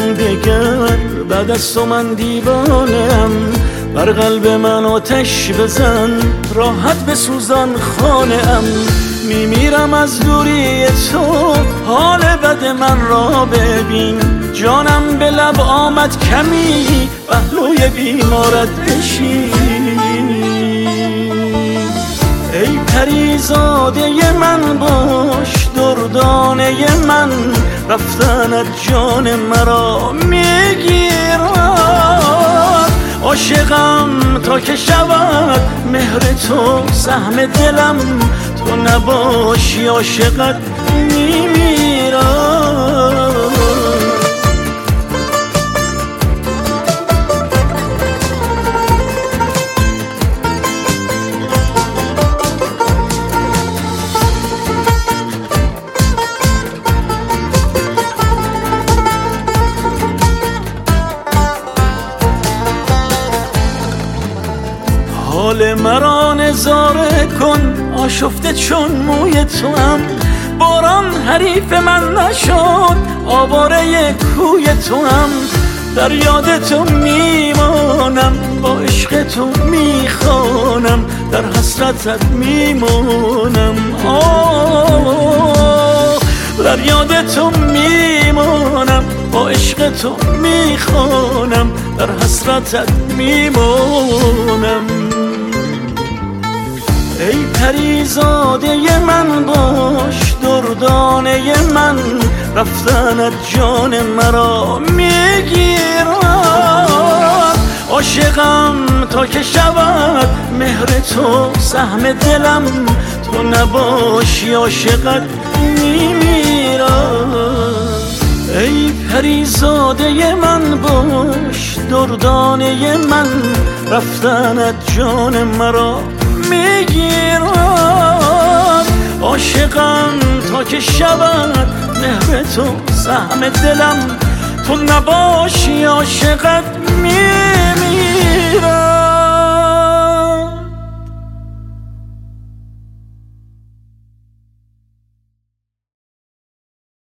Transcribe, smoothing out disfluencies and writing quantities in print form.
دگر، بعد از تو من دیوانم. بر قلب من آتش بزن، راحت بسوزان خانه‌ام. میمیرم از دوری تو، حال بد من را ببین. جانم به لب آمد کمی، پهلوی بیمارت بشین. ای پریزاده من باش، دردانه من، رفتنت جان مرا میگیرد. عاشقم تا که شود مهر تو سهم دلم، تو نباشی عاشقت میمیرم. حال مرا نظاره کن، آشفته چون موی تو هم. باران حریف من نشد، آواره کوی تو هم. در یاد تو میمانم، با عشق تو میخوانم، در حسرتت میمانم. در یاد تو میمانم، با عشق تو میخوانم، در حسرتت میمانم. ای پریزاده من باش، دردانه من، رفتنت جان مرا میگیرد. عاشقم تا که شود مهر تو سهم دلم، تو نباشی عاشقت میمیرم. ای پریزاده من باش، دردانه من، رفتنت جان مرا میگیرد. عاشقم تا که شود مهر تو سهم دلم، تو نباشی عاشقت میمیرم.